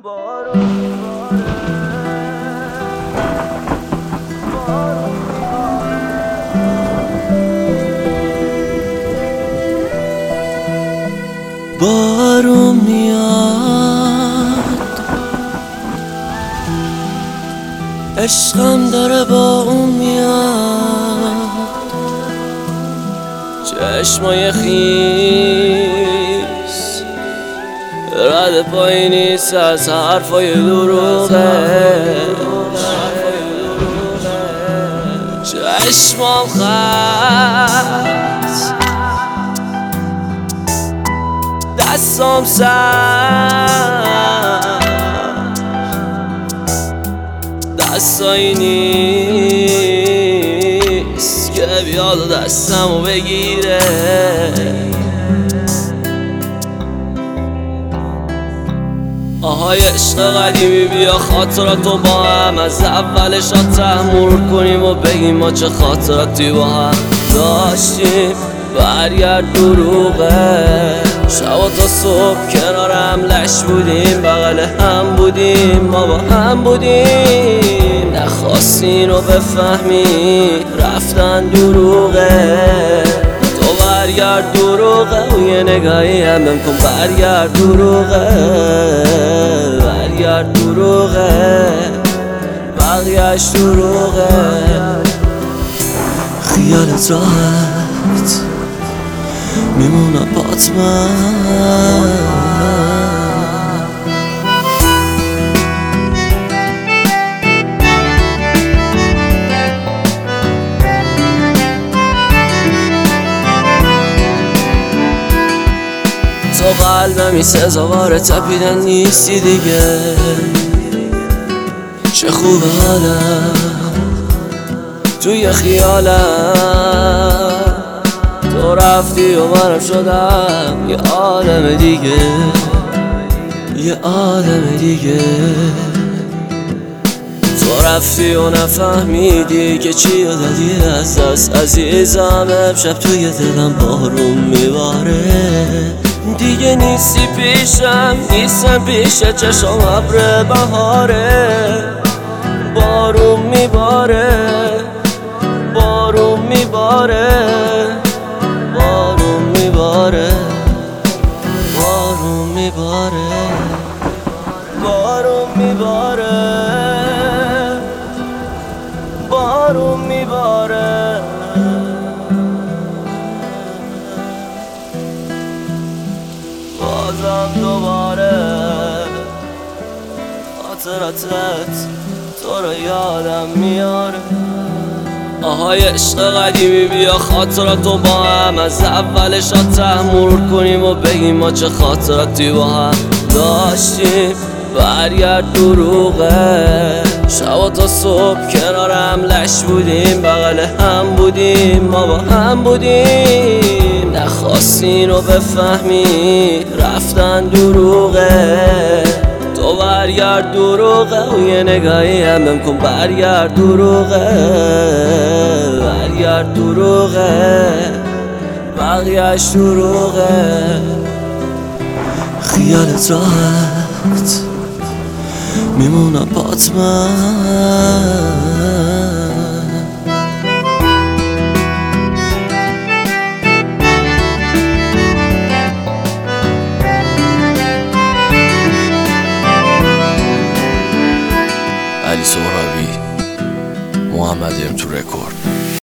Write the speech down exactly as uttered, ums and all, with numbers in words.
بارون میاد، عشقم داره با اون میاد، چشمای خیس رد پایی نیست از حرفای دروغش، چشمام خست دستام سر دستایی نیست که بیاد دستمو بگیره. آهای عشق قدیمی بیا خاطراتو با هم از اولش تحمل کنیم و بگیم ما چه خاطراتی با هم داشتیم. برگرد دروغه، شبا تا صبح کنار هم لش بودیم، بغل هم بودیم، ما با هم بودیم، نخواستی اینو بفهمی رفتن دروغه. تو برگرد دروغه و یه نگاهی هم بهم کن، برگرد دروغه، برگرد دروغه، بقیه‌اش دروغه. خیالت راحت میمونم بات من، تو قلبمی سزاوار تپیدن نیستی دیگه. چه خوبه حالم توی خیالم، تو رفتی و منم شدم یه عالم دیگه، یه عالم دیگه. تو رفتی و نفهمیدی که چی دادی از دست عزیزم. امشب توی دلم بارون میباره، دیگه نیستی پیشم، نیستم پیش چشم ابر بهاره. بارون میباره، بارون میباره، بارون میباره، بارون میباره، بارون میباره، بارون میباره. بازم دوباره خاطراتت تو رو یادم میاره. آهای عشق قدیمی بیا خاطراتو با هم از اولش تحمل کنیم و بگیم ما چه خاطراتی با هم داشتیم. برگرد دروغه، شبا تا صبح کنار هم لش بودیم، بغل هم بودیم، ما با هم بودیم، نخواستی اینو بفهمی رفتن دروغه. تو برگرد دروغه و یه نگاهی هم بهم کن، برگرد دروغه، برگرد دروغه، بقیه‌اش دروغه. خیالت راحت میمونم بات من. علی سهرابی، محمد ام تو رکورد.